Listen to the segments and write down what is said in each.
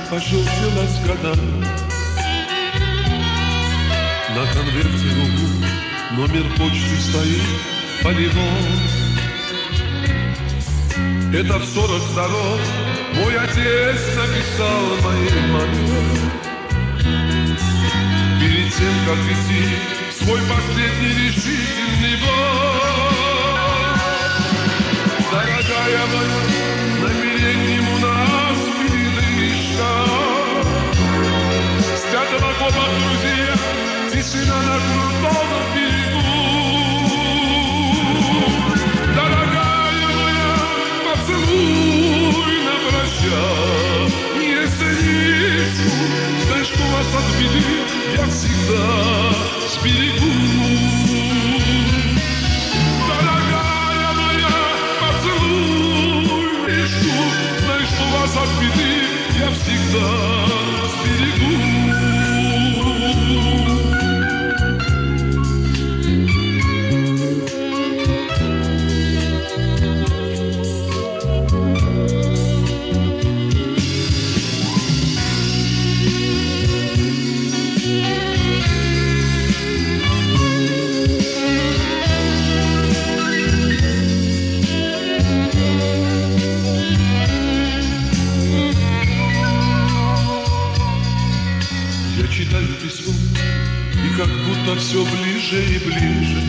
пожелтела с годами. На конверте в углу номер почты стоит полевой. Это в 42-м мой отец написал моей маме. Перед тем, как идти в свой последний решительный бой. Дорогая моя, на переднем у нас передышка. Спят в окопах друзья, тишина на крутом берегу. Дорогая моя, поцелуй на прощание сынишку. Знаешь, что вас от беды я всегда сберегу. Дорогая моя, поцелуй мишку. Знаешь, что вас от беды я всегда сберегу. Читаю письмо, и как будто все ближе и ближе.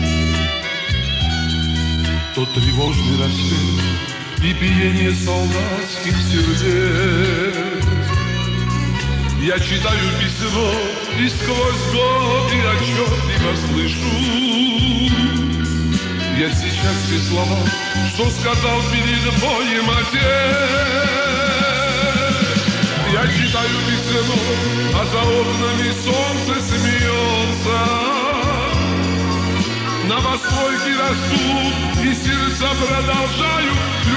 Тот тревожный рассвет и биение солдатских сердец. Я читаю письмо, и сквозь годы отчетливо слышу. Я сейчас все слова, что сказал перед боем отец. Я читаю письмо, а за окнами солнце смеется. Новостройки растут, и сердца продолжают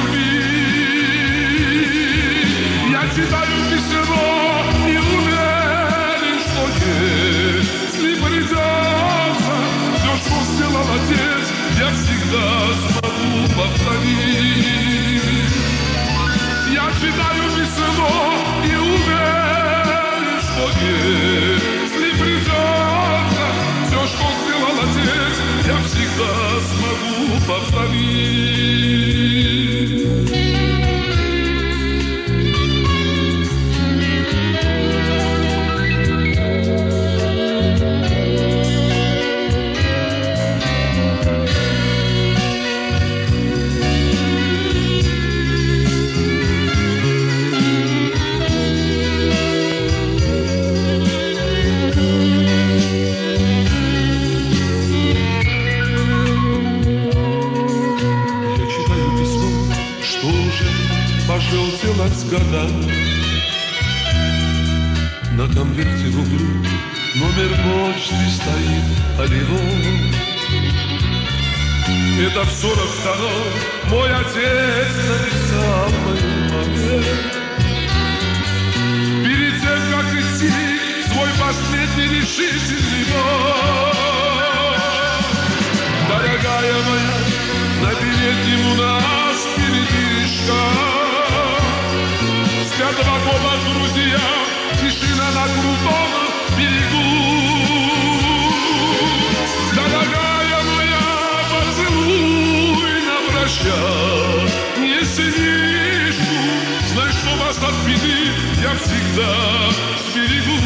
любить. Я читаю письмо и уверен, что если придется, все, что сделал отец, я всегда смогу повторить. Я читаю письмо и уверен, что если придется, все, что сделал отец, я всегда смогу повторить. Пожелтела с годами. На конверте в углу номер почты стоит полевой. Это в 42-м мой отец написал моей маме. Перед тем, как идти в свой последний решительный бой. Дорогая моя, на переднем у нас передышка. Спят в окопах друзья, тишина на крутом берегу. Дорогая моя, поцелуй на прощание сынишку. Знай, что вас от беды я всегда сберегу.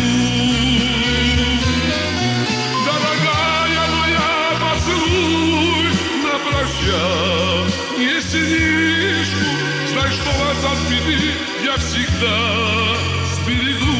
Дорогая моя, поцелуй на прощание сынишку. Знай, что вас от беды я всегда сберегу.